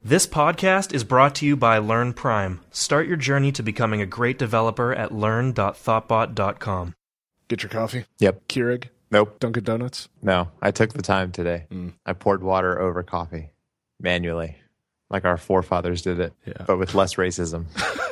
This podcast is brought to you by Learn Prime. Start your journey to becoming a great developer at learn.thoughtbot.com. Get your coffee? Yep. Keurig? Nope. Dunkin' Donuts? No, I took the time today. I poured water over coffee manually, like our forefathers did it, but with less racism.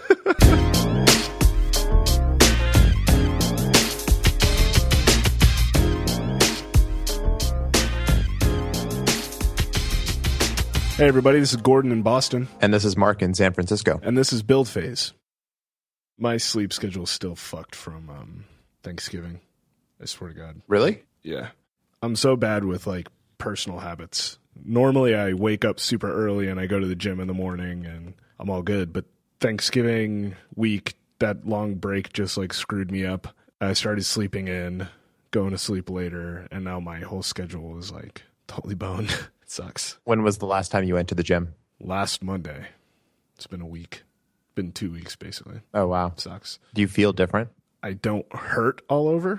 Hey everybody, this is Gordon in Boston. And this is Mark in San Francisco. And this is Build Phase. My sleep schedule is still fucked from Thanksgiving. I swear to God. Really? Yeah. I'm so bad with like personal habits. Normally I wake up super early and I go to the gym in the morning and I'm all good. But Thanksgiving week, that long break just like screwed me up. I started sleeping in, going to sleep later, and now my whole schedule is like totally boned. It sucks. When was the last time you went to the gym? Last Monday. It's been a week. Been 2 weeks, basically. Oh, wow. It sucks. Do you feel different? I don't hurt all over.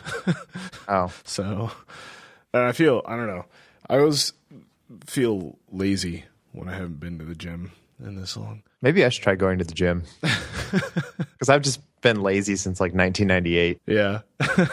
Oh. So, and I don't know. I always feel lazy when I haven't been to the gym in this long. Maybe I should try going to the gym. Because I've just been lazy since like 1998. Yeah.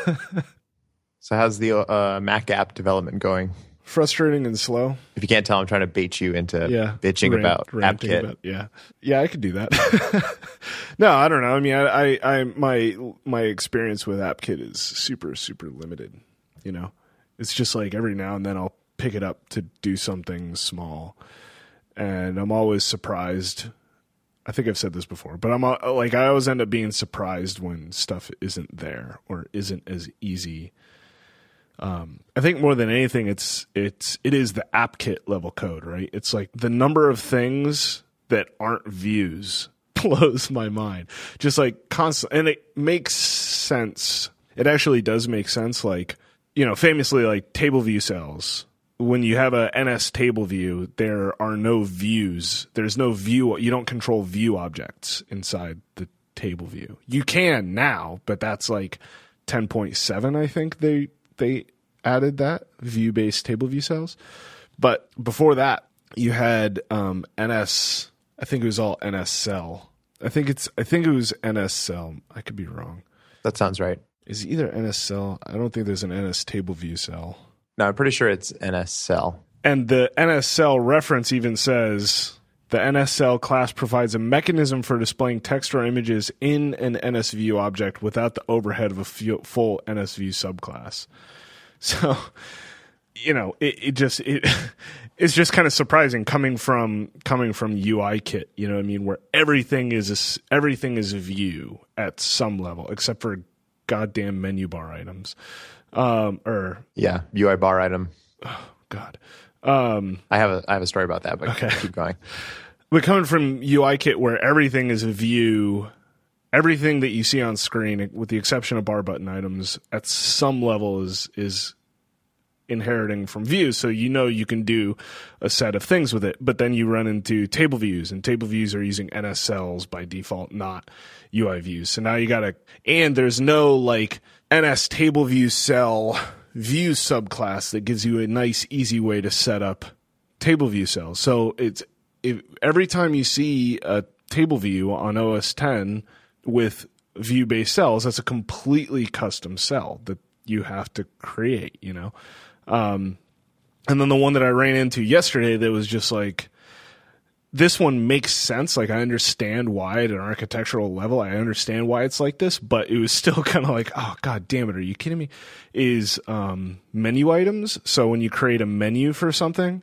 So how's the Mac app development going? Frustrating and slow. If you can't tell, I'm trying to bait you into bitching about AppKit. Yeah, I could do that. No, I don't know. I mean, my experience with AppKit is super, super limited. You know, it's just like every now and then I'll pick it up to do something small, and I'm always surprised. I think I've said this before, but I always end up being surprised when stuff isn't there or isn't as easy. I think more than anything, it is the AppKit level code, right? It's like the number of things that aren't views blows my mind. Just like constant, and it makes sense. It actually does make sense. Like, you know, famously, like table view cells. When you have a NS table view, there are no views. There's no view. You don't control view objects inside the table view. You can now, but that's like 10.7. I think they added that view-based table view cells. But before that, you had NS. I think it was all NS cell. I think it was NS cell. I could be wrong. That sounds right. Is it either NS cell? I don't think there's an NS table view cell. No, I'm pretty sure it's NS cell. And the NS cell reference even says the NS cell class provides a mechanism for displaying text or images in an NS view object without the overhead of a full NS view subclass. So, you know, it's just kind of surprising coming from UIKit, you know what I mean, where everything is a view at some level except for goddamn menu bar items. UI bar item. Oh God. I have a story about that, but okay. Keep going. But coming from UIKit where everything is a view, everything that you see on screen, with the exception of bar button items, at some level is inheriting from views. So you know you can do a set of things with it. But then you run into table views, and table views are using NS cells by default, not UI views. So now you got to, and there's no like NS table view cell view subclass that gives you a nice, easy way to set up table view cells. So every time you see a table view on OS X with view-based cells, that's a completely custom cell that you have to create, you know? And then the one that I ran into yesterday that was just like, this one makes sense. Like, I understand why at an architectural level, I understand why it's like this, but it was still kind of like, oh, God damn it, are you kidding me? Is menu items. So when you create a menu for something,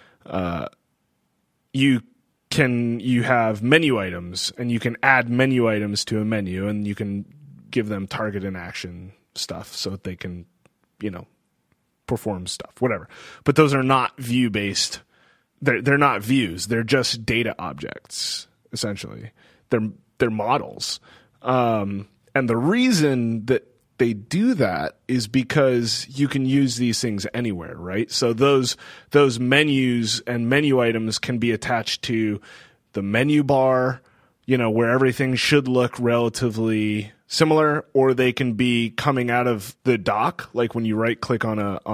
you have menu items, and you can add menu items to a menu, and you can give them target and action stuff so that they can, you know, perform stuff, whatever. But those are not view-based. They're not views. They're just data objects, essentially. They're models. And the reason that they do that is because you can use these things anywhere, right? So those menus and menu items can be attached to the menu bar, you know, where everything should look relatively similar, or they can be coming out of the dock, like when you right click on a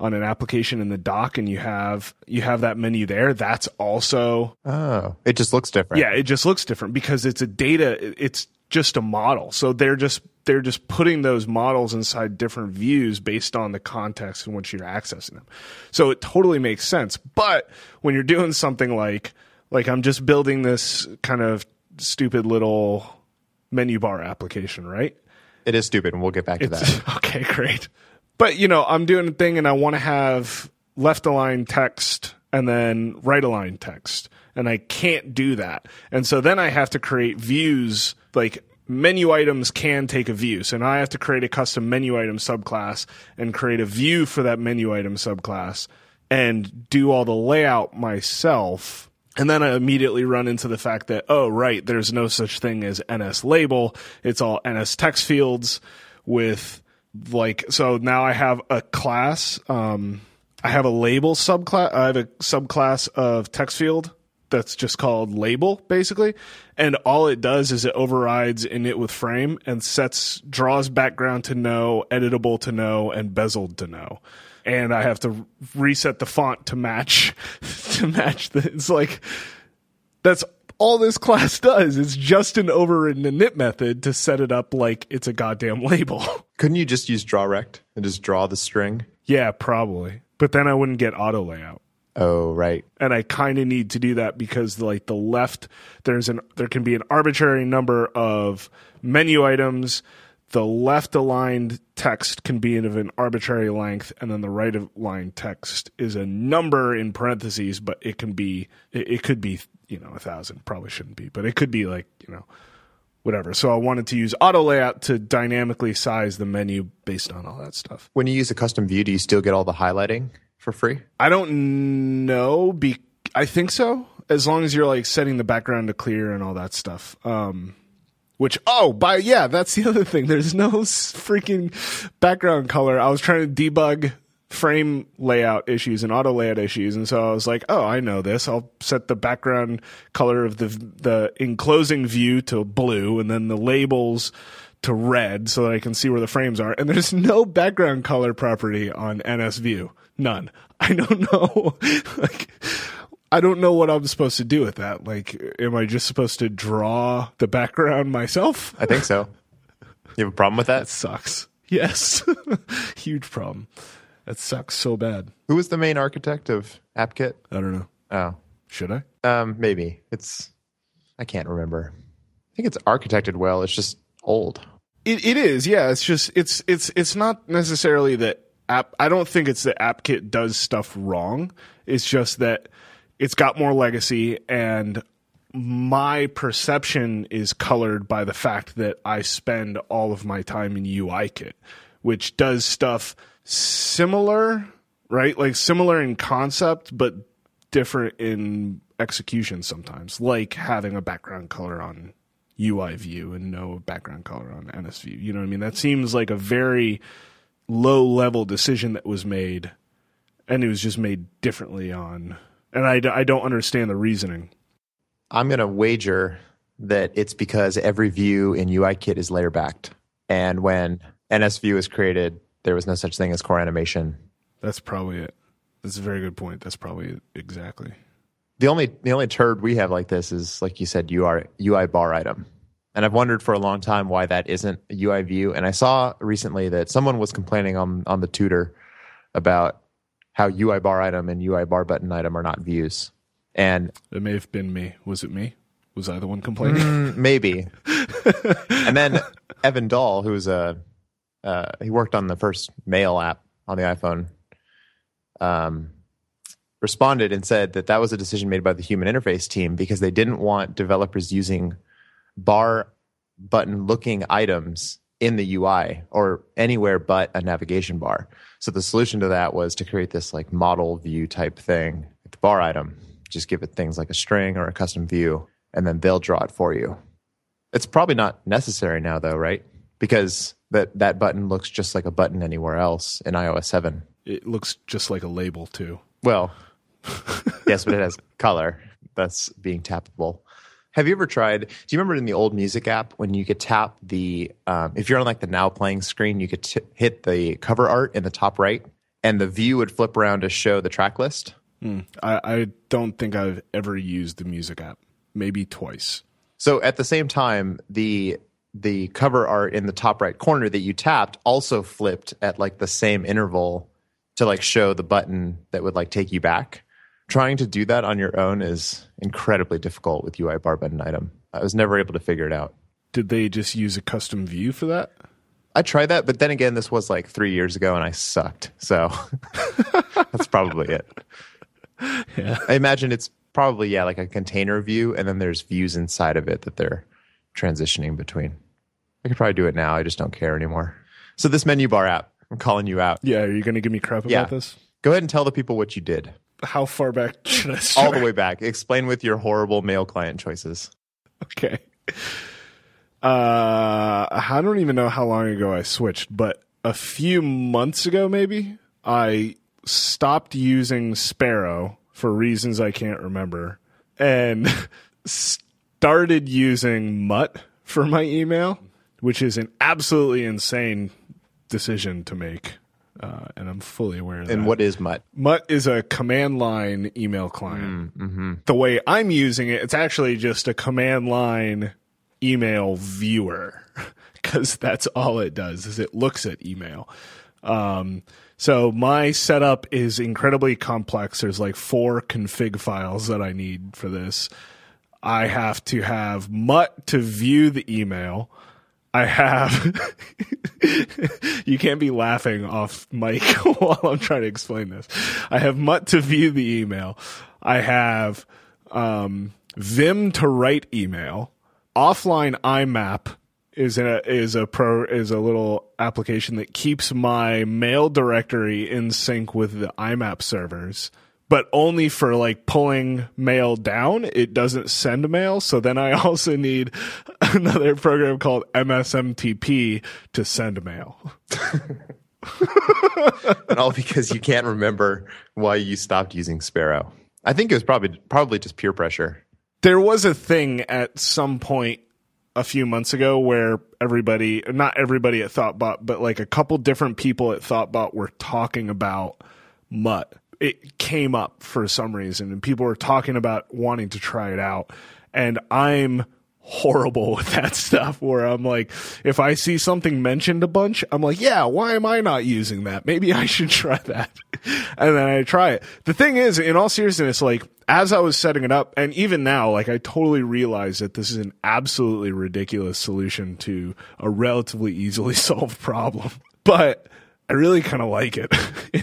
on an application in the dock and you have that menu there, that's also... Oh, it just looks different. Yeah, it just looks different because it's just a model. So they're just putting those models inside different views based on the context in which you're accessing them. So it totally makes sense. But when you're doing something like I'm just building this kind of stupid little menu bar application, right? It is stupid, and we'll get back to that. Okay, great. But, I'm doing a thing and I want to have left-aligned text and then right-aligned text. And I can't do that. And so then I have to create views, like menu items can take a view. So now I have to create a custom menu item subclass and create a view for that menu item subclass and do all the layout myself. And then I immediately run into the fact that, oh, right, there's no such thing as NS label. It's all NS text fields with so now I have a class. I have a label subclass. I have a subclass of text field that's just called label, basically. And all it does is it overrides init with frame and draws background to no, editable to no, and bezeled to no. And I have to reset the font to match it's like, that's all this class does. It's just an overridden init method to set it up like it's a goddamn label. Couldn't you just use drawRect and just draw the string? Yeah, probably. But then I wouldn't get auto layout. Oh, right. And I kind of need to do that because like the left, there can be an arbitrary number of menu items. The left aligned text can be of an arbitrary length, and then the right aligned text is a number in parentheses, but it could be 1,000. Probably shouldn't be, but it could be like, whatever. So I wanted to use auto layout to dynamically size the menu based on all that stuff. When you use a custom view, do you still get all the highlighting for free? I don't know. I think so. As long as you're like setting the background to clear and all that stuff. That's the other thing. There's no freaking background color. I was trying to debug frame layout issues and auto layout issues, and so I was like, oh, I know this. I'll set the background color of the enclosing view to blue and then the labels to red so that I can see where the frames are. And there's no background color property on NS View. None. I don't know. I don't know what I'm supposed to do with that. Like, am I just supposed to draw the background myself? I think so. You have a problem with that? That sucks. Yes. Huge problem. That sucks so bad. Who was the main architect of AppKit? I don't know. Oh. Should I? Maybe. I can't remember. I think it's architected well. It's just old. It is, yeah. It's just, it's not necessarily that I don't think it's that AppKit does stuff wrong. It's just that it's got more legacy, and my perception is colored by the fact that I spend all of my time in UIKit, which does stuff similar, right? Like similar in concept, but different in execution sometimes, like having a background color on UI view and no background color on NS view. You know what I mean? That seems like a very low-level decision that was made, and it was just made differently on... And I don't understand the reasoning. I'm going to wager that it's because every view in UIKit is layer backed. And when NS View was created, there was no such thing as core animation. That's probably it. That's a very good point. That's probably it. Exactly. The only turd we have like this is, like you said, UI bar item. And I've wondered for a long time why that isn't a UI view. And I saw recently that someone was complaining on the tutor about how UI bar item and UI bar button item are not views. And it may have been me. Was it me? Was I the one complaining? Maybe. And then Evan Dahl, who's he worked on the first Mail app on the iPhone, responded and said that was a decision made by the human interface team because they didn't want developers using bar button looking items in the UI or anywhere but a navigation bar. So the solution to that was to create this like model view type thing with the bar item. Just give it things like a string or a custom view, and then they'll draw it for you. It's probably not necessary now though, right? Because that button looks just like a button anywhere else in iOS 7. It looks just like a label too. Well, yes, but it has color that's being tappable. Have you ever tried, do you remember in the old music app when you could tap the, if you're on like the now playing screen, you could hit the cover art in the top right and the view would flip around to show the track list. I don't think I've ever used the music app. Maybe twice. So at the same time, the cover art in the top right corner that you tapped also flipped at like the same interval to like show the button that would like take you back. Trying to do that on your own is incredibly difficult with UI bar button item. I was never able to figure it out. Did they just use a custom view for that? I tried that, but then again, this was like 3 years ago and I sucked. So that's probably it. Yeah. I imagine it's probably, like a container view, and then there's views inside of it that they're transitioning between. I could probably do it now. I just don't care anymore. So this menu bar app, I'm calling you out. Yeah, are you going to give me crap about this? Go ahead and tell the people what you did. How far back should I start? All the way back. Explain with your horrible mail client choices. Okay. I don't even know how long ago I switched, but a few months ago maybe, I stopped using Sparrow for reasons I can't remember and started using Mutt for my email, which is an absolutely insane decision to make. And I'm fully aware of that. And what is Mutt? Mutt is a command line email client. The way I'm using it, it's actually just a command line email viewer because that's all it does is it looks at email. So my setup is incredibly complex. There's like 4 config files that I need for this. I have to have Mutt to view the email. I have you can't be laughing off mic while I'm trying to explain this. I have Mutt to view the email. I have Vim to write email. Offline IMAP is a little application that keeps my mail directory in sync with the IMAP servers, but only for like pulling mail down. It doesn't send mail. So then I also need another program called MSMTP to send mail. And all because you can't remember why you stopped using Sparrow. I think it was probably just peer pressure. There was a thing at some point a few months ago where not everybody at Thoughtbot, but like a couple different people at Thoughtbot were talking about Mutt. It came up for some reason and people were talking about wanting to try it out. And I'm horrible with that stuff where I'm like, if I see something mentioned a bunch, I'm like, yeah, why am I not using that? Maybe I should try that. And then I try it. The thing is, in all seriousness, like as I was setting it up, and even now, like I totally realize that this is an absolutely ridiculous solution to a relatively easily solved problem. But I really kind of like it.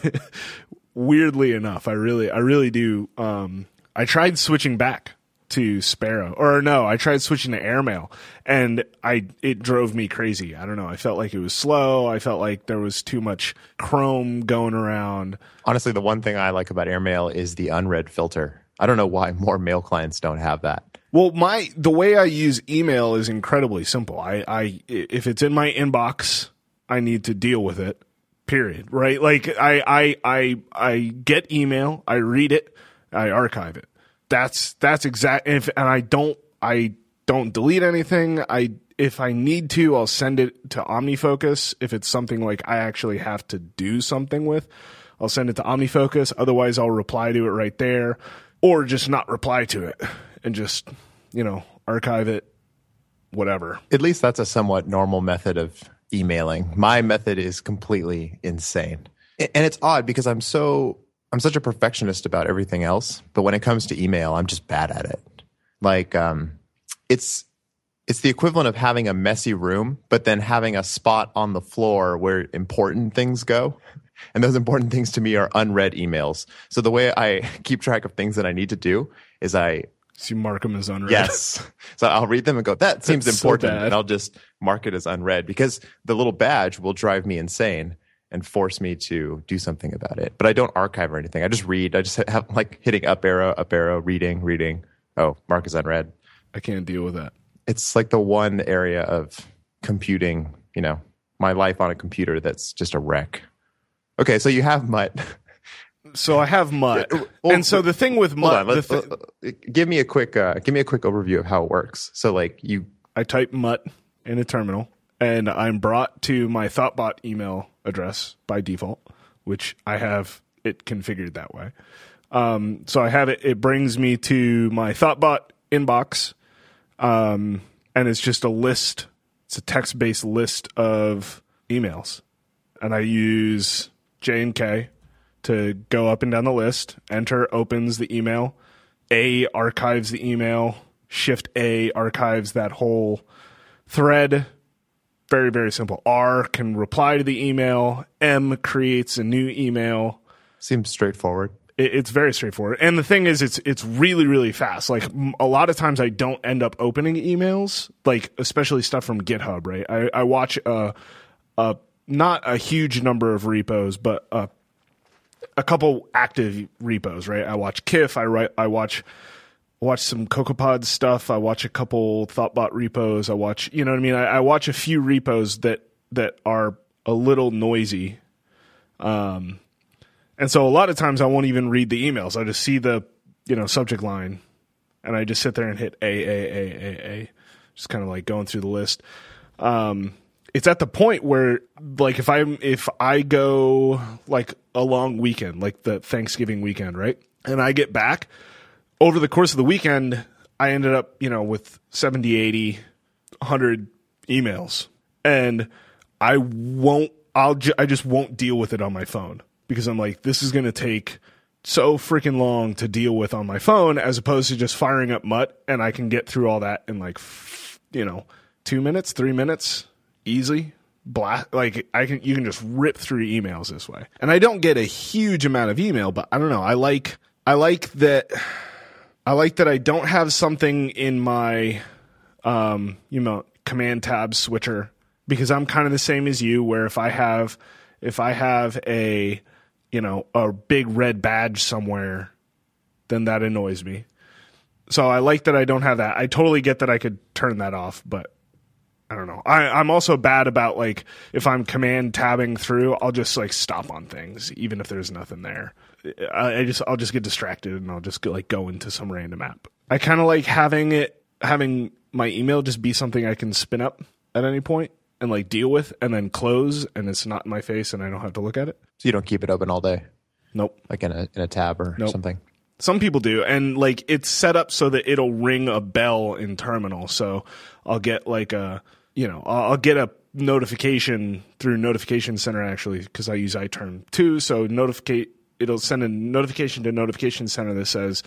Weirdly enough, I really do. I tried switching back to Sparrow, or no, I tried switching to Airmail, and it drove me crazy. I don't know. I felt like it was slow. I felt like there was too much Chrome going around. Honestly, the one thing I like about Airmail is the unread filter. I don't know why more mail clients don't have that. Well, the way I use email is incredibly simple. If it's in my inbox, I need to deal with it. Period. Right? Like I get email, I read it, I archive it. That's exact. And I don't delete anything. If I need to, I'll send it to OmniFocus. If it's something like I actually have to do something with, I'll send it to OmniFocus. Otherwise, I'll reply to it right there, or just not reply to it and just archive it. Whatever. At least that's a somewhat normal method of emailing. My method is completely insane. And it's odd because I'm such a perfectionist about everything else, but when it comes to email, I'm just bad at it. Like it's the equivalent of having a messy room, but then having a spot on the floor where important things go. And those important things to me are unread emails. So the way I keep track of things that I need to do is so you mark them as unread. Yes. So I'll read them and go, that seems important. And I'll just mark it as unread because the little badge will drive me insane and force me to do something about it. But I don't archive or anything. I just read. I just have like hitting up arrow, reading. Oh, mark as unread. I can't deal with that. It's like the one area of computing, my life on a computer that's just a wreck. Okay, so you have Mutt. So I have Mutt, and so the thing with Mutt, give me a quick overview of how it works. So like I type Mutt in a terminal, and I'm brought to my Thoughtbot email address by default, which I have it configured that way. So I have it. It brings me to my Thoughtbot inbox, and it's just a list. It's a text-based list of emails, and I use J&K to go up and down the list. Enter opens the email. A archives the email. Shift A archives that whole thread. Very, very simple. R can reply to the email. M creates a new email. Seems straightforward. It's very straightforward. And the thing is, it's really, really fast. Like, a lot of times I don't end up opening emails, like, especially stuff from GitHub, right? I watch not a huge number of repos, but a couple active repos, right? I watch Kif. I watch some CocoaPod stuff. I watch a couple Thoughtbot repos. I watch, you know what I mean? I watch a few repos that are a little noisy. And so a lot of times I won't even read the emails. I just see the, subject line, and I just sit there and hit A. Just kind of like going through the list. It's at the point where, like, if I go like a long weekend, like the Thanksgiving weekend, right? And I get back over the course of the weekend, I ended up, with 70, 80, 100 emails, and I just won't deal with it on my phone. Because I'm like, this is going to take so freaking long to deal with on my phone, as opposed to just firing up Mutt, and I can get through all that in like, 2 minutes, 3 minutes, easy. You can just rip through emails this way. And I don't get a huge amount of email, but I don't know. I like that I don't have something in my, command tab switcher, because I'm kind of the same as you, where if I have a big red badge somewhere, then that annoys me. So I like that I don't have that. I totally get that I could turn that off, but I don't know. I'm also bad about, like, if I'm command tabbing through, I'll just like stop on things, even if there's nothing there. I'll just get distracted, and I'll just go into some random app. I kind of like having my email just be something I can spin up at any point and like deal with, and then close, and it's not in my face, and I don't have to look at it. So you don't keep it open all day? Nope. Like in a tab or something? Some people do, and like it's set up so that it'll ring a bell in terminal. So I'll get like I'll get a notification through Notification Center, actually, because I use iTerm too. So it'll send a notification to Notification Center that says,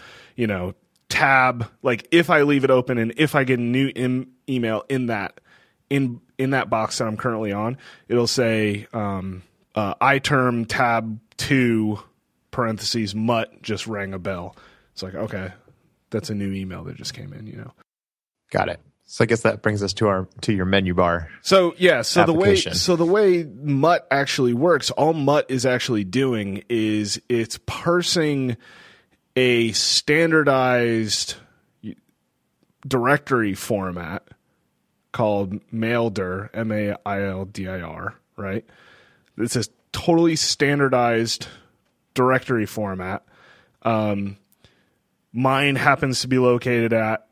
tab, like if I leave it open and if I get a new email in that box that I'm currently on, it'll say iTerm tab 2 parentheses Mutt just rang a bell. It's like, okay, that's a new email that just came in, Got it. So I guess that brings us to your menu bar. So yeah, the way Mutt actually works, all Mutt is actually doing is it's parsing a standardized directory format called Maildir, MAILDIR, right? It's a totally standardized directory format. Mine happens to be located at,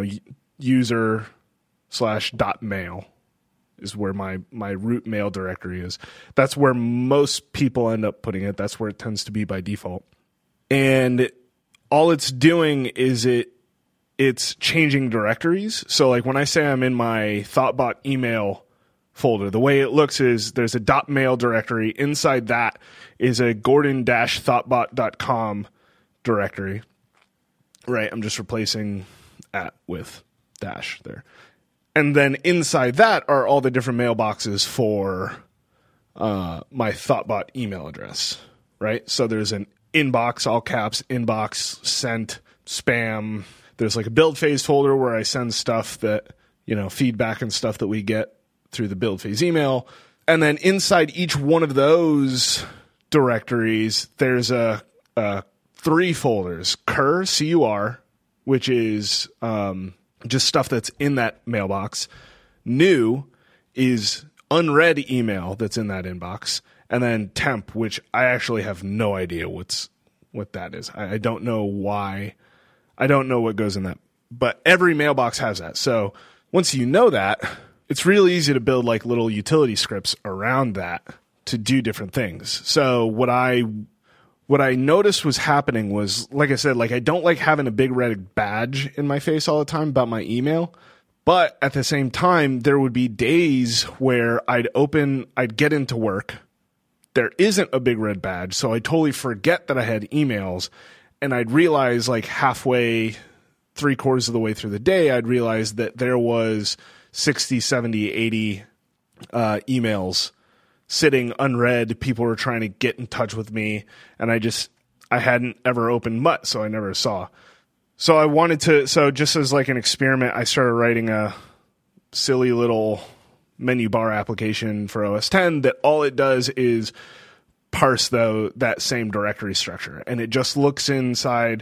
user/.mail is where my root mail directory is. That's where most people end up putting it. That's where it tends to be by default. And all it's doing is it's changing directories. So like when I say I'm in my Thoughtbot email folder, the way it looks is there's a .mail directory. Inside that is a gordon-thoughtbot.com directory. Right, I'm just replacing at with dash there. And then inside that are all the different mailboxes for my Thoughtbot email address, right? So there's an inbox, all caps, inbox, sent, spam. There's like a build phase folder where I send stuff that, feedback and stuff that we get through the build phase email. And then inside each one of those directories, there's a 3 folders. Cur, C-U-R, which is just stuff that's in that mailbox. New is unread email that's in that inbox. And then temp, which I actually have no idea what that is. I don't know why. I don't know what goes in that. But every mailbox has that. So once you know that, it's really easy to build like little utility scripts around that do different things. So what I noticed was happening was, like I said, like I don't like having a big red badge in my face all the time about my email. But at the same time, there would be days where I'd get into work. There isn't a big red badge. So I totally forget that I had emails. And I'd realize like halfway, 3/4 of the way through the day, I'd realize that there was 60, 70, 80 emails sitting unread. People were trying to get in touch with me, and I hadn't ever opened Mutt, so I never saw. So I wanted to, so just as like an experiment, I started writing a silly little menu bar application for OS X that all it does is parse that same directory structure, and it just looks inside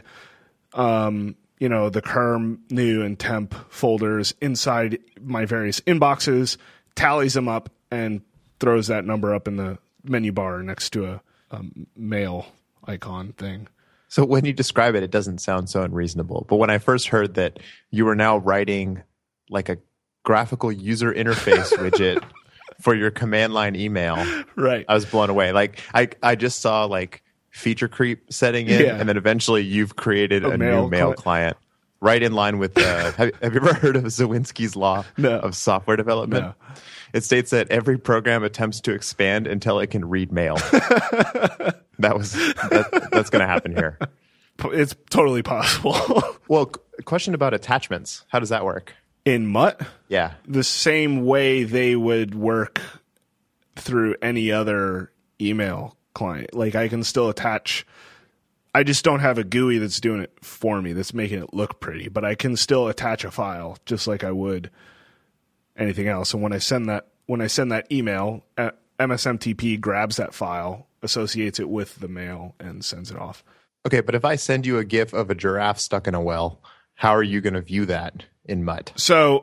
the curm, new, and temp folders inside my various inboxes, tallies them up, and throws that number up in the menu bar next to a mail icon thing. So when you describe it, it doesn't sound so unreasonable. But when I first heard that you were now writing like a graphical user interface widget for your command line email, right, I was blown away. Like I just saw like feature creep setting in, and then eventually you've created a new mail client. Right in line with have you ever heard of Zawinski's law of software development? No. It states that every program attempts to expand until it can read mail. That's going to happen here. It's totally possible. Well, question about attachments. How does that work? In Mutt? Yeah. The same way they would work through any other email client. Like I can still attach. I just don't have a GUI that's doing it for me, that's making it look pretty, but I can still attach a file just like I would anything else. And when I send that email, MSMTP grabs that file, associates it with the mail, and sends it off. Okay, but if I send you a GIF of a giraffe stuck in a well, how are you going to view that in Mutt? So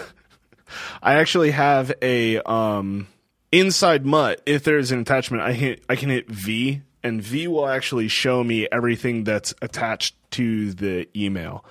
I actually have a inside Mutt. If there's an attachment, I can hit V, and V will actually show me everything that's attached to the email.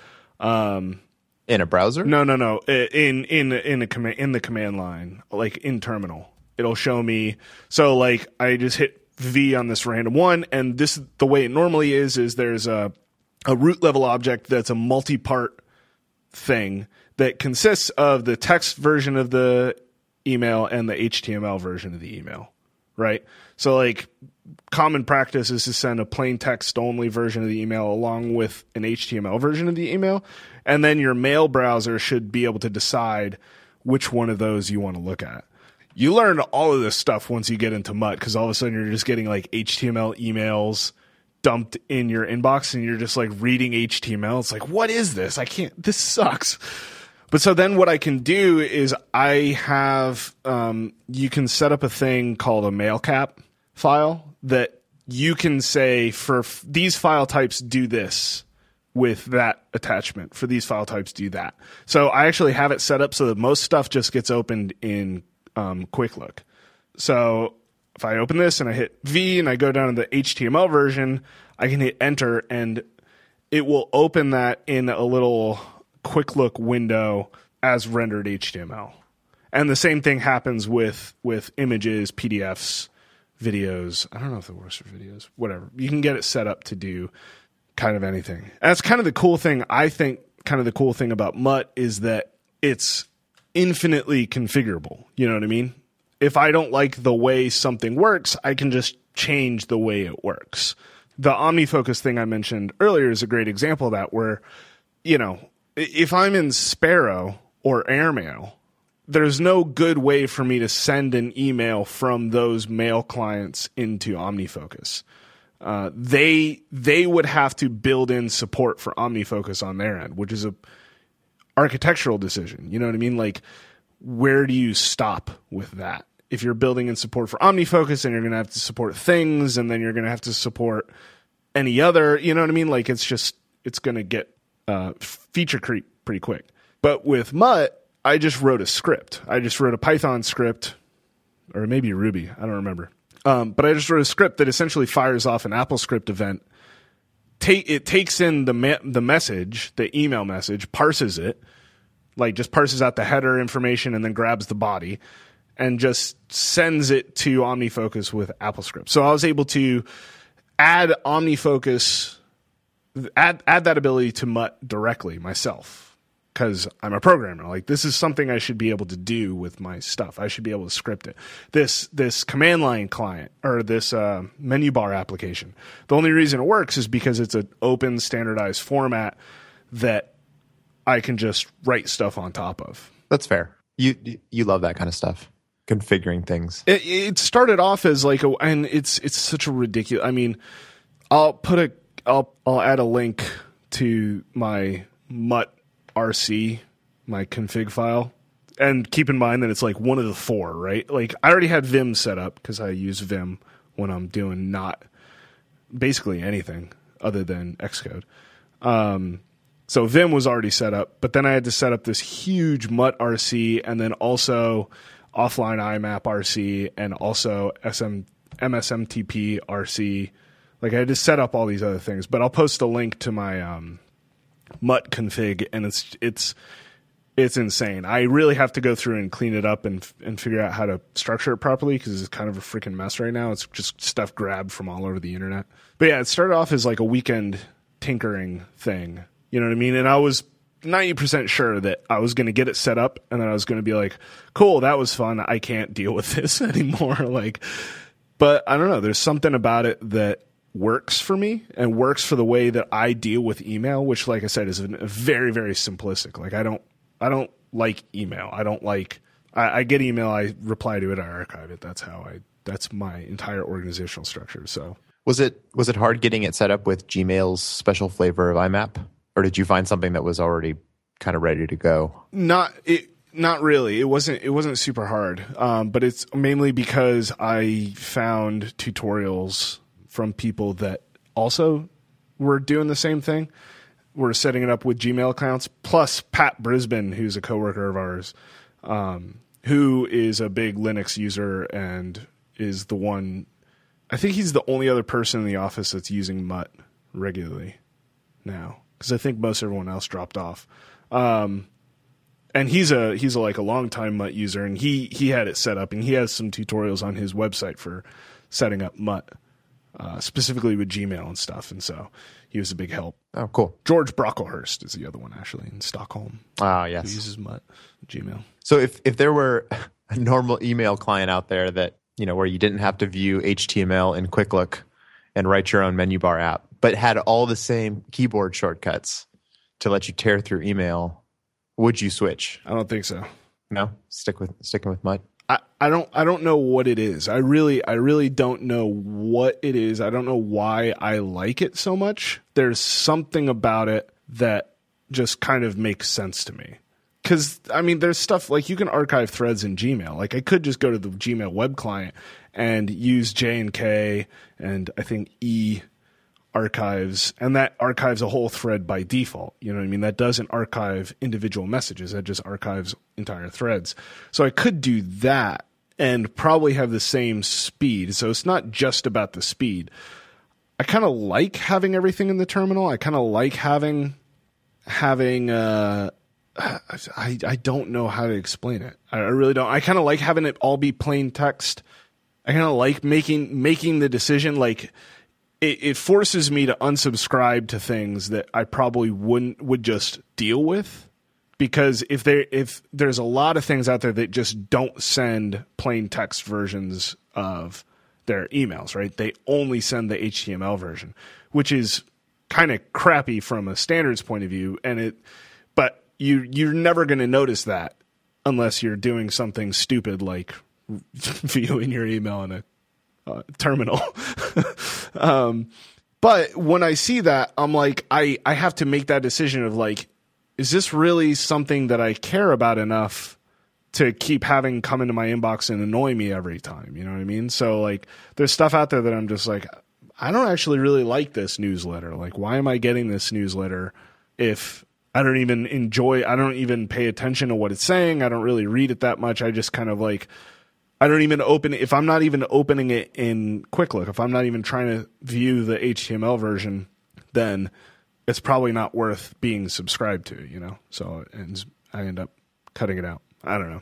In a browser? No. In the command line, like in terminal, it'll show me. So like I just hit V on this random one, and this the way it normally is there's a root level object that's a multi-part thing that consists of the text version of the email and the HTML version of the email, right? So like common practice is to send a plain text only version of the email along with an HTML version of the email. And then your mail browser should be able to decide which one of those you want to look at. You learn all of this stuff once you get into Mutt, because all of a sudden you're just getting like HTML emails dumped in your inbox, and you're just like reading HTML. It's like, what is this? This sucks. But so then what I can do is I have, you can set up a thing called a mailcap file that you can say for these file types do this with that attachment. For these file types do that. So I actually have it set up so that most stuff just gets opened in Quick Look. So if I open this and I hit V and I go down to the HTML version, I can hit enter and it will open that in a little Quick Look window as rendered HTML. And the same thing happens with images, PDFs, videos. I don't know if it works for videos. Whatever. You can get it set up to do kind of anything. And that's kind of the cool thing. I think kind of the cool thing about Mutt is that it's infinitely configurable. You know what I mean? If I don't like the way something works, I can just change the way it works. The OmniFocus thing I mentioned earlier is a great example of that, where, you know, if I'm in Sparrow or Airmail, there's no good way for me to send an email from those mail clients into OmniFocus. They would have to build in support for OmniFocus on their end, which is a architectural decision. You know what I mean? Like, where do you stop with that? If you're building in support for OmniFocus, and you're going to have to support things, and then you're going to have to support any other, you know what I mean? Like, it's going to get feature creep pretty quick. But with Mutt, I just wrote a script. I just wrote a Python script, or maybe Ruby. I don't remember. But I just wrote a script that essentially fires off an AppleScript event. It takes in the message, the email message, parses it, like just parses out the header information and then grabs the body, and just sends it to OmniFocus with AppleScript. So I was able to add OmniFocus, add that ability to Mutt directly myself. Because I'm a programmer. Like, this is something I should be able to do with my stuff. I should be able to script it. This command line client, or this menu bar application, the only reason it works is because it's an open, standardized format that I can just write stuff on top of. That's fair. You love that kind of stuff, configuring things. It started off as like and it's such a ridiculous. I mean, I'll add a link to my Mutt RC, my config file, and keep in mind that it's like one of the 4, right? Like, I already had Vim set up because I use Vim when I'm doing not basically anything other than Xcode. So Vim was already set up, but then I had to set up this huge Mutt RC, and then also offline IMAP RC, and also MSMTP RC. Like, I had to set up all these other things, but I'll post a link to my Mutt config, and it's insane. I really have to go through and clean it up and figure out how to structure it properly, because it's kind of a freaking mess right now. It's just stuff grabbed from all over the internet. But yeah, it started off as like a weekend tinkering thing. You know what I mean? And I was 90% sure that I was going to get it set up, and then I was going to be like, cool, that was fun. I can't deal with this anymore. But I don't know. There's something about it that works for me and works for the way that I deal with email, which, like I said, is very, very simplistic. Like, I don't like email. I get email, I reply to it, I archive it. That's my entire organizational structure. So was it hard getting it set up with Gmail's special flavor of IMAP, or did you find something that was already kind of ready to go? Not really. It wasn't super hard. But it's mainly because I found tutorials from people that also were doing the same thing. We're setting it up with Gmail accounts, plus Pat Brisbane, who's a coworker of ours, who is a big Linux user and is the one, I think he's the only other person in the office that's using Mutt regularly now, because I think most everyone else dropped off. And he's like a longtime Mutt user, and he had it set up, and he has some tutorials on his website for setting up Mutt. Specifically with Gmail and stuff, and so he was a big help. Oh, cool. George Brocklehurst is the other one, actually, in Stockholm. Ah, yes. Who uses Mutt, Gmail. So if there were a normal email client out there that, where you didn't have to view HTML in Quick Look and write your own menu bar app, but had all the same keyboard shortcuts to let you tear through email, would you switch? I don't think so. No? Sticking with Mutt? I don't know what it is. I really don't know what it is. I don't know why I like it so much. There's something about it that just kind of makes sense to me. Because, I mean, there's stuff like you can archive threads in Gmail. Like, I could just go to the Gmail web client and use J&K and I think E archives, and that archives a whole thread by default. You know what I mean? That doesn't archive individual messages. That just archives entire threads. So I could do that and probably have the same speed. So it's not just about the speed. I kind of like having everything in the terminal. I kind of like having I don't know how to explain it. I really don't. I kind of like having it all be plain text. I kind of like making the decision. Like, it forces me to unsubscribe to things that I probably would just deal with, because if there's a lot of things out there that just don't send plain text versions of their emails, right? They only send the HTML version, which is kind of crappy from a standards point of view, but you're never going to notice that unless you're doing something stupid like viewing your email in a terminal. But when I see that, I'm like, I have to make that decision of like, is this really something that I care about enough to keep having come into my inbox and annoy me every time? You know what I mean? So like, there's stuff out there that I'm just like, I don't actually really like this newsletter. Like, why am I getting this newsletter if I don't even pay attention to what it's saying? I don't really read it that much. I just kind of like, I don't even open it. If I'm not even opening it in Quick Look, if I'm not even trying to view the HTML version, then it's probably not worth being subscribed to, So I end up cutting it out. I don't know.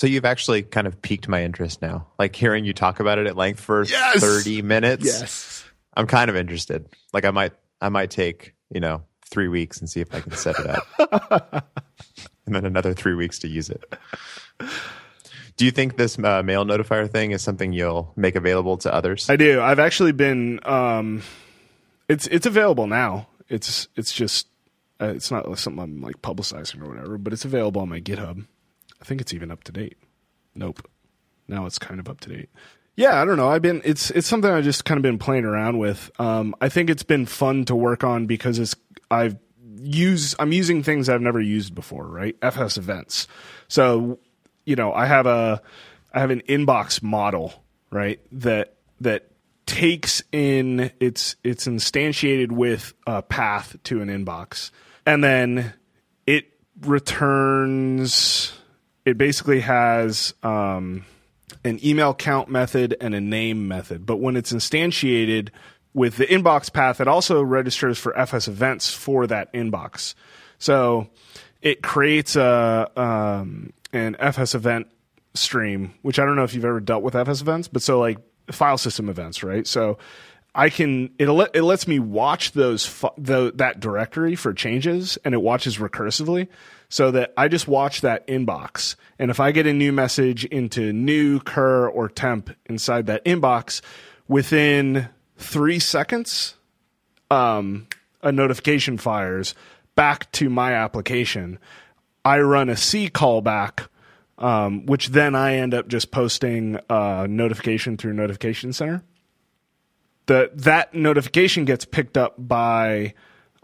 So you've actually kind of piqued my interest now. Like hearing you talk about it at length for Yes! 30 minutes. Yes. I'm kind of interested. Like I might take, 3 weeks and see if I can set it up. And then another 3 weeks to use it. Do you think this mail notifier thing is something you'll make available to others? I do. I've actually been. It's available now. It's just it's not something I'm like publicizing or whatever, but it's available on my GitHub. I think it's even up to date. Nope. Now it's kind of up to date. Yeah, I don't know. It's something I've just kind of been playing around with. I think it's been fun to work on because I'm using things I've never used before, right? FS events. So, I have an inbox model, right? That takes in it's instantiated with a path to an inbox, and then it returns. It basically has an email count method and a name method. But when it's instantiated with the inbox path, it also registers for FS events for that inbox. So it creates an FS event stream, which I don't know if you've ever dealt with FS events, but so like file system events, right? So it lets me watch that directory for changes, and it watches recursively, so that I just watch that inbox. And if I get a new message into new, cur, or temp inside that inbox, within 3 seconds, a notification fires back to my application. I run a C callback, which then I end up just posting a notification through Notification Center. That notification gets picked up by,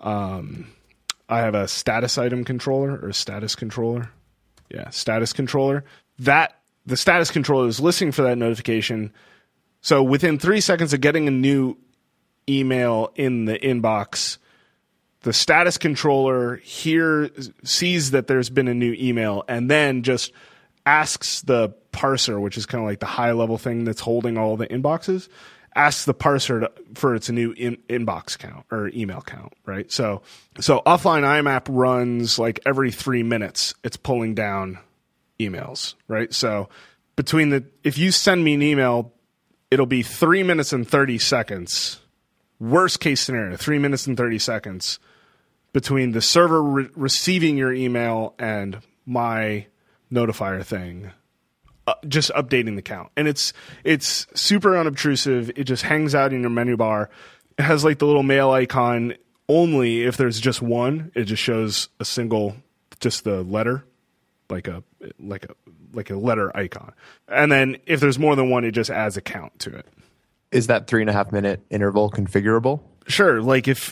I have a status item controller or status controller. Yeah, status controller. The status controller is listening for that notification. So within 3 seconds of getting a new email in the inbox, the status controller sees that there's been a new email and then just asks the parser, which is kind of like the high level thing that's holding all the inboxes, asks the parser for its new inbox count or email count, right? So offline IMAP runs like every 3 minutes. It's pulling down emails, right? So if you send me an email, it'll be 3 minutes and 30 seconds. Worst case scenario, 3 minutes and 30 seconds between the server receiving your email and my notifier thing, just updating the count. And it's super unobtrusive. It just hangs out in your menu bar. It has like the little mail icon only if there's just one. It just shows a single, just the letter, like a letter icon. And then if there's more than one, it just adds a count to it. Is that 3.5 minute interval configurable? Sure. Like if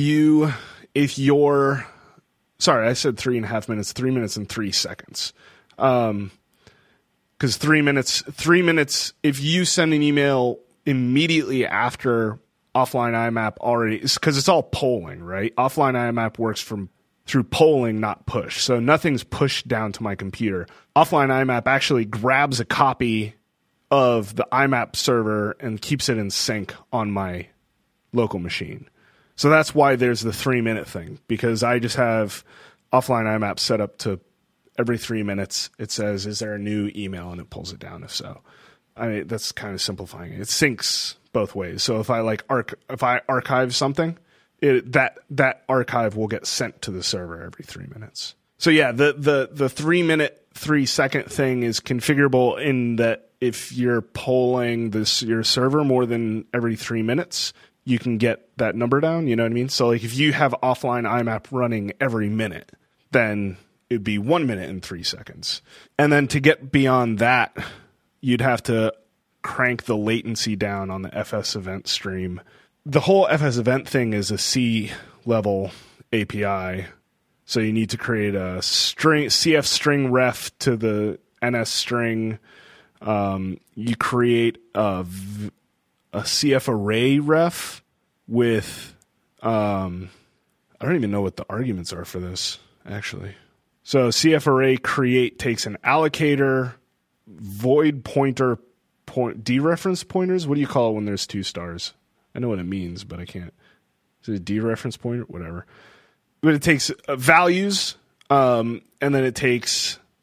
you're sorry, I said 3.5 minutes, 3 minutes and 3 seconds. Because 3 minutes, if you send an email immediately after offline IMAP already, because it's all polling, right? Offline IMAP works through polling, not push. So nothing's pushed down to my computer. Offline IMAP actually grabs a copy of the IMAP server and keeps it in sync on my local machine. So that's why there's the 3 minute thing, because I just have offline IMAP set up to every 3 minutes. It says, is there a new email? And it pulls it down if so. I mean, that's kind of simplifying it. It syncs both ways. So if I archive something, that archive will get sent to the server every 3 minutes. So yeah, the 3 minute, 3 second thing is configurable in that if you're polling your server more than every 3 minutes, you can get that number down. You know what I mean? So like if you have offline IMAP running every minute, then it'd be 1 minute and 3 seconds. And then to get beyond that, you'd have to crank the latency down on the FS event stream. The whole FS event thing is a C level API. So you need to create a CF string ref to the NS string. You create a CF array ref with, I don't even know what the arguments are for this, actually. So CF array create takes an allocator, void pointer, dereference pointers. What do you call it when there's 2 stars? I know what it means, but I can't. Is it a dereference pointer? Whatever. But it takes values, and then it takes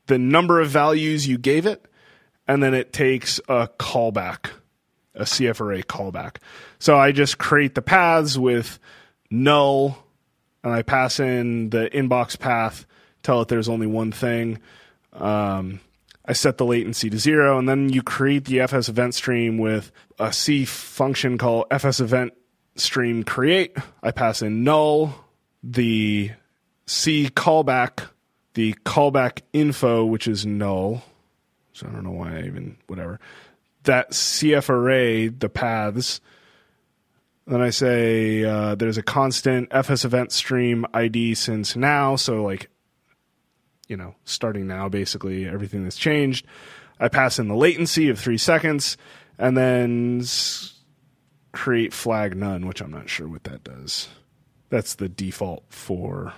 the number of values you gave it, and then it takes a callback, a CF array callback. So I just create the paths with null, and I pass in the inbox path, tell it there's only one thing. I set the latency to 0, and then you create the FS event stream with a C function called FS event stream create. I pass in null, the C callback, the callback info, which is null. So I don't know why I even, whatever. That CF array, the paths. Then I say there's a constant FS event stream ID since now. So like, starting now, basically everything that's changed. I pass in the latency of 3 seconds and then create flag none, which I'm not sure what that does. That's the default for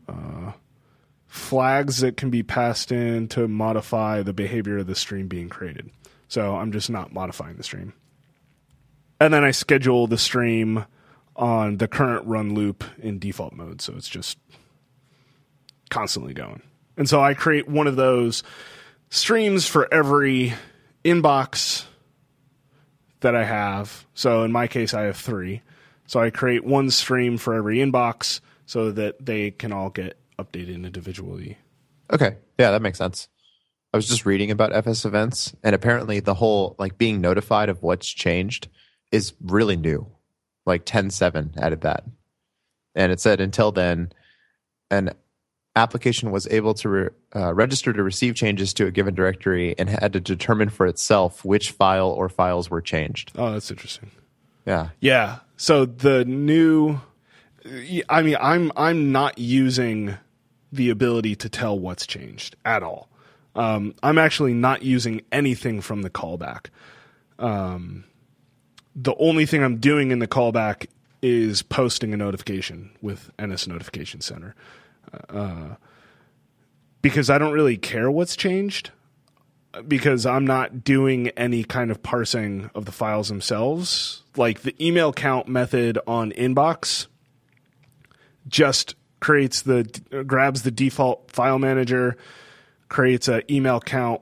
flags that can be passed in to modify the behavior of the stream being created. So I'm just not modifying the stream. And then I schedule the stream on the current run loop in default mode. So it's just constantly going. And so I create one of those streams for every inbox that I have. So in my case, I have 3. So I create one stream for every inbox so that they can all get updated individually. Okay. Yeah, that makes sense. I was just reading about FS events, and apparently the whole being notified of what's changed is really new. 10.7 added that. And it said until then, an application was able to register to receive changes to a given directory and had to determine for itself which file or files were changed. Oh, that's interesting. Yeah. Yeah. So the new, I'm not using the ability to tell what's changed at all. I'm actually not using anything from the callback. The only thing I'm doing in the callback is posting a notification with NS Notification Center. Because I don't really care what's changed, because I'm not doing any kind of parsing of the files themselves. Like the email count method on inbox just grabs the default file manager, creates an email count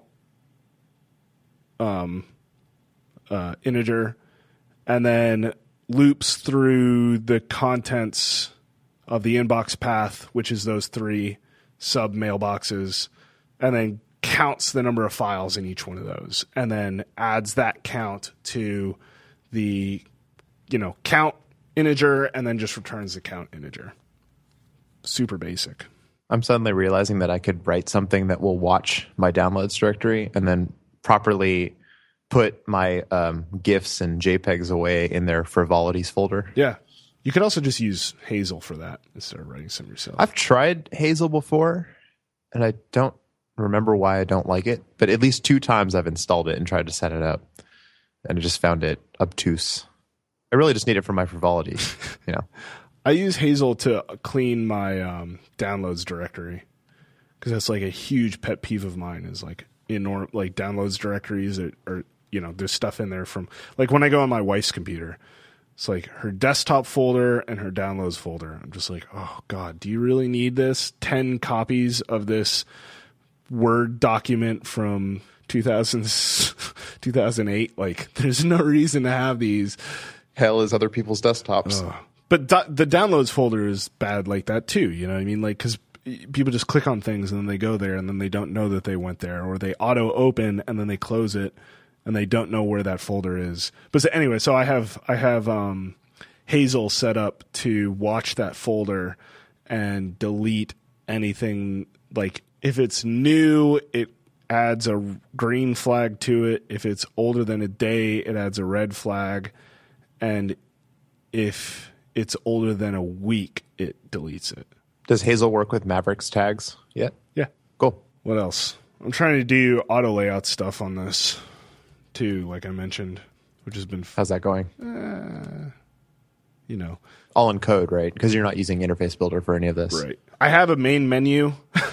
integer, and then loops through the contents of the inbox path, which is those 3 sub mailboxes, and then counts the number of files in each one of those, and then adds that count to the count integer, and then just returns the count integer. Super basic. I'm suddenly realizing that I could write something that will watch my downloads directory and then properly put my GIFs and JPEGs away in their frivolities folder. Yeah. You could also just use Hazel for that instead of writing some yourself. I've tried Hazel before, and I don't remember why I don't like it, but at least 2 times I've installed it and tried to set it up, and I just found it obtuse. I really just need it for my frivolities, I use Hazel to clean my downloads directory, because that's a huge pet peeve of mine is downloads directories that are, there's stuff in there from when I go on my wife's computer. It's her desktop folder and her downloads folder. I'm just oh God, do you really need this? 10 copies of this Word document from 2008. There's no reason to have these. Hell is other people's desktops. But the downloads folder is bad like that too. You know what I mean? Because people just click on things and then they go there and then they don't know that they went there, or they auto open and then they close it and they don't know where that folder is. But anyway, so I have Hazel set up to watch that folder and delete anything. If it's new, it adds a green flag to it. If it's older than a day, it adds a red flag. And if it's older than a week, it deletes it. Does Hazel work with Mavericks tags yet? Yeah. Cool. What else? I'm trying to do auto layout stuff on this too, like I mentioned, which has been... How's that going? All in code, right? Because you're not using Interface Builder for any of this. Right. I have a main menu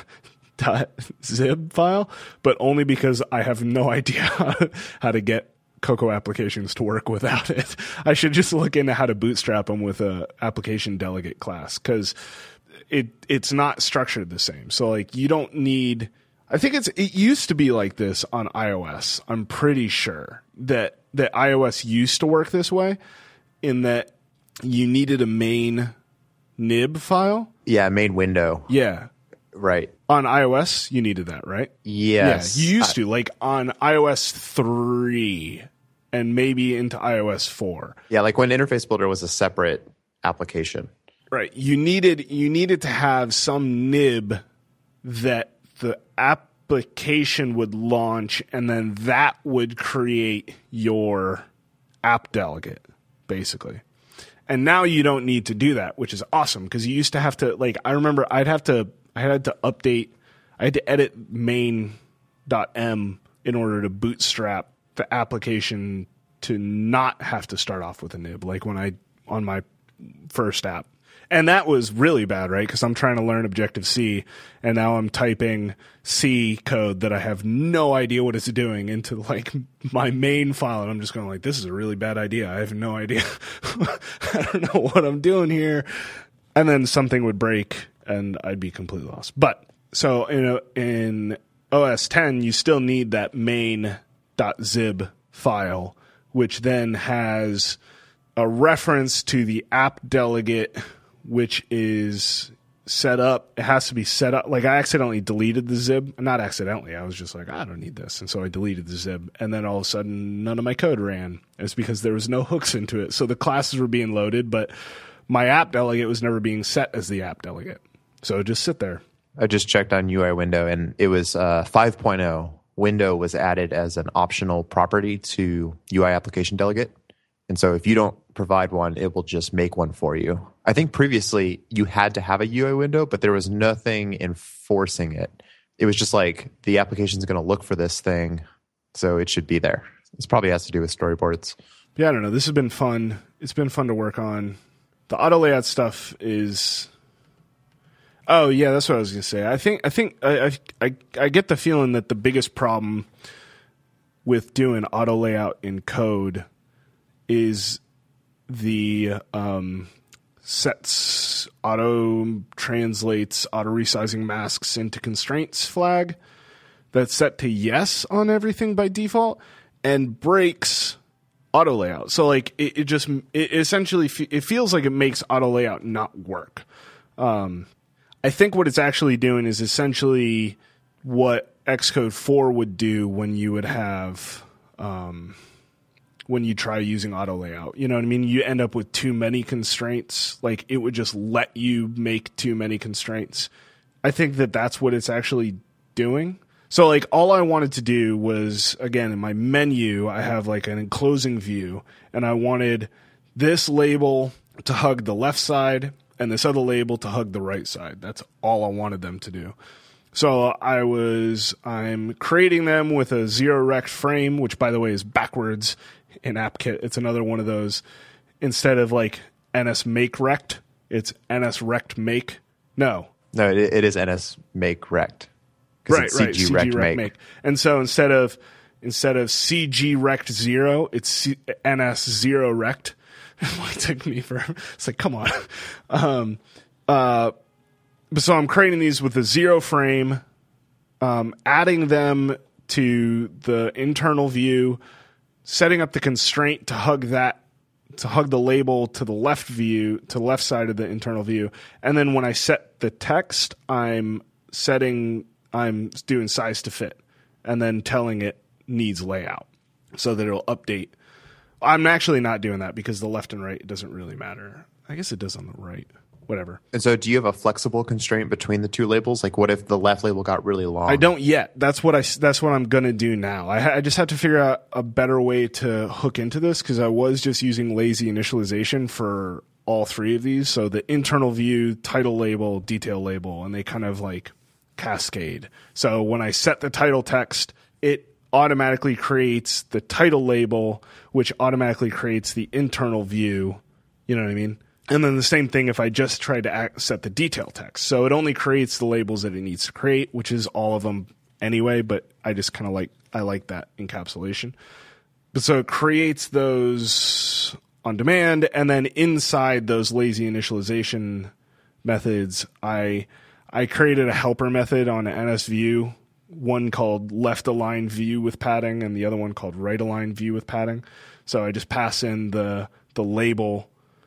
.zib file, but only because I have no idea how to get Cocoa applications to work without it. I should just look into how to bootstrap them with a application delegate class, because it's not structured the same. So you don't need I think it used to be like this on iOS. I'm pretty sure that iOS used to work this way, in that you needed a main nib file. Yeah, main window. Yeah. Right. On iOS, you needed that, right? Yes. Yeah, you used to, like on iOS 3 and maybe into iOS 4. Yeah, like when Interface Builder was a separate application. Right. You needed to have some nib that the application would launch, and then that would create your app delegate, basically. And now you don't need to do that, which is awesome, because you used to have to, like, I remember I had to edit main.m in order to bootstrap the application to not have to start off with a nib, like on my first app. And that was really bad, right? Because I'm trying to learn Objective-C, and now I'm typing C code that I have no idea what it's doing into like my main file, and I'm just going like, this is a really bad idea. I have no idea. I don't know what I'm doing here. And then something would break, and I'd be completely lost. But so in OS 10, you still need that main.zib file, which then has a reference to the app delegate, which is set up. It has to be set up. Like, I accidentally deleted the zib. Not accidentally. I was just like, I don't need this. And so I deleted the zib. And then all of a sudden, none of my code ran. It's because there was no hooks into it. So the classes were being loaded, but my app delegate was never being set as the app delegate. So it just sit there. I just checked on UI window, and it was 5.0. Window was added as an optional property to UI application delegate. And so if you don't provide one, it will just make one for you. I think previously you had to have a UI window, but there was nothing enforcing it. It was just like, the application is going to look for this thing, so it should be there. This probably has to do with storyboards. Yeah, I don't know. This has been fun. It's been fun to work on. The auto layout stuff is... Oh, yeah, that's what I was going to say. I get the feeling that the biggest problem with doing auto layout in code is the sets auto translates auto resizing masks into constraints flag that's set to yes on everything by default and breaks auto layout. So like it essentially feels like it makes auto layout not work. I think what it's actually doing is essentially what Xcode 4 would do when you would have when you try using auto layout. You know what I mean? You end up with too many constraints. Like, it would just let you make too many constraints. I think that that's what it's actually doing. So, like, all I wanted to do was, again, in my menu, I have, like, an enclosing view, and I wanted this label to hug the left side and this other label to hug the right side. That's all I wanted them to do. So I'm creating them with a zero rect frame, which, by the way, is backwards in AppKit. It's another one of those. Instead of like ns make rect, it's ns rect make. No, it is ns make rect. Right, it's right. CG rect make. make. And so instead of CG rect 0, it's ns 0 rect. It might take me forever. It's like, come on. So I'm creating these with a zero frame, adding them to the internal view, setting up the constraint to hug the label to the left view, to the left side of the internal view. And then when I set the text, I'm doing size to fit, and then telling it needs layout so that it'll update. I'm actually not doing that because the left and right, it doesn't really matter. I guess it does on the right. Whatever. And so do you have a flexible constraint between the two labels? Like, what if the left label got really long? I don't yet. That's what I'm going to do now. I just have to figure out a better way to hook into this, because I was just using lazy initialization for all three of these. So the internal view, title label, detail label, and they kind of like cascade. So when I set the title text, it automatically creates the title label, which automatically creates the internal view. You know what I mean? And then the same thing if I just try to set the detail text. So it only creates the labels that it needs to create, which is all of them anyway, but I just kind of I like that encapsulation. But so it creates those on demand, and then inside those lazy initialization methods, I created a helper method on NSView one called left align view with padding and the other one called right align view with padding. So I just pass in the label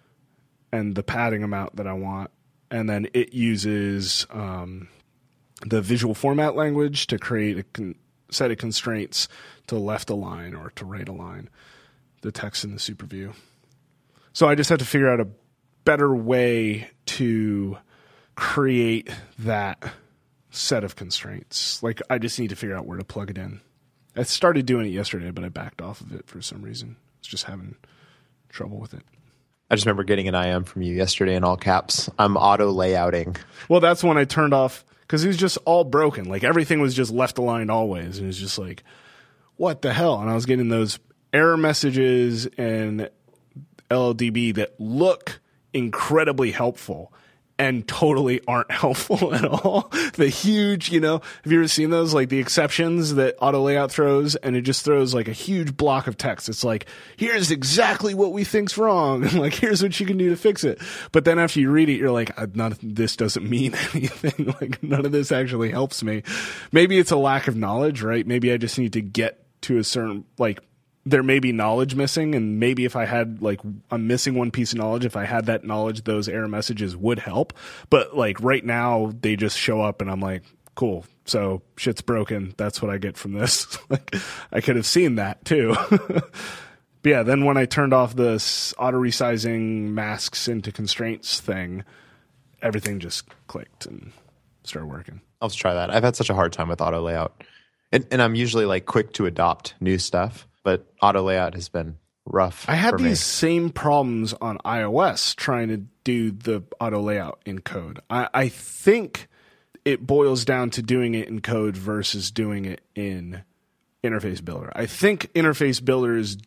and the padding amount that I want, and then it uses the visual format language to create a set of constraints to left align or to right align the text in the super view. So I just have to figure out a better way to create that set of constraints. Like, I just need to figure out where to plug it in. I started doing it yesterday, but I backed off of it for some reason. I was just having trouble with it. I just remember getting an IM from you yesterday in all caps. I'm auto layouting. Well, that's when I turned off, because it was just all broken. Like, everything was just left aligned always. And it was just like, what the hell? And I was getting those error messages in LLDB that look incredibly helpful and totally aren't helpful at all. The huge, have you ever seen those? Like the exceptions that auto layout throws, and it just throws like a huge block of text. It's like, here's exactly what we think's wrong. And like, here's what you can do to fix it. But then after you read it, you're like, none of this doesn't mean anything. Like, none of this actually helps me. Maybe it's a lack of knowledge, right? Maybe I just need to get to a certain, like, there may be knowledge missing, and maybe if I had, like, I'm missing one piece of knowledge. If I had that knowledge, those error messages would help. But like right now, they just show up, and I'm like, cool. So shit's broken. That's what I get from this. Like, I could have seen that too. But yeah, then when I turned off this auto resizing masks into constraints thing, everything just clicked and started working. I'll try that. I've had such a hard time with auto layout, and I'm usually like quick to adopt new stuff. But auto layout has been rough. I had these same problems on iOS trying to do the auto layout in code. I think it boils down to doing it in code versus doing it in Interface Builder. I think Interface Builder is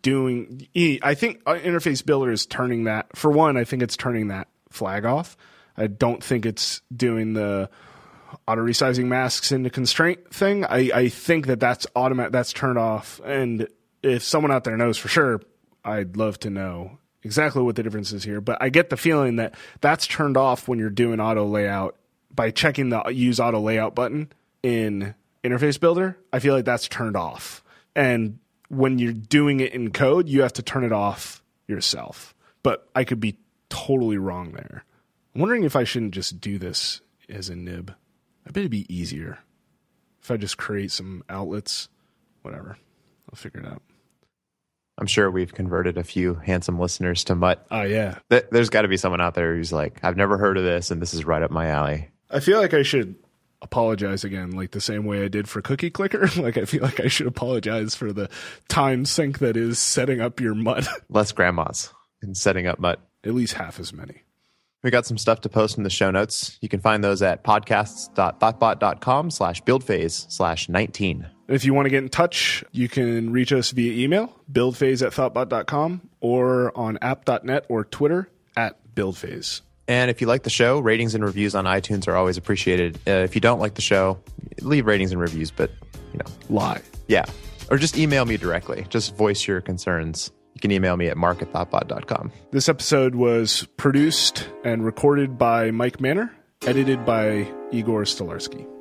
Interface Builder is turning that. For one, I think it's turning that flag off. I don't think it's doing the auto resizing masks into constraint thing. I think that's automatic. That's turned off. And if someone out there knows for sure, I'd love to know exactly what the difference is here. But I get the feeling that that's turned off when you're doing auto layout by checking the use auto layout button in Interface Builder. I feel like that's turned off. And when you're doing it in code, you have to turn it off yourself. But I could be totally wrong there. I'm wondering if I shouldn't just do this as a nib. I bet it'd be easier if I just create some outlets, whatever. I'll figure it out. I'm sure we've converted a few handsome listeners to Mutt. Oh, yeah. There's got to be someone out there who's like, I've never heard of this, and this is right up my alley. I feel like I should apologize again, like the same way I did for Cookie Clicker. Like, I feel like I should apologize for the time sink that is setting up your Mutt. Less grandmas in setting up Mutt. At least half as many. We got some stuff to post in the show notes. You can find those at podcasts.thoughtbot.com/buildphase/19. If you want to get in touch, you can reach us via email, buildphase@thoughtbot.com, or on app.net or Twitter @buildphase. And if you like the show, ratings and reviews on iTunes are always appreciated. If you don't like the show, leave ratings and reviews, but, lie. Yeah. Or just email me directly. Just voice your concerns. You can email me at mark@thoughtbot.com. This episode was produced and recorded by Mike Manor, edited by Igor Stolarski.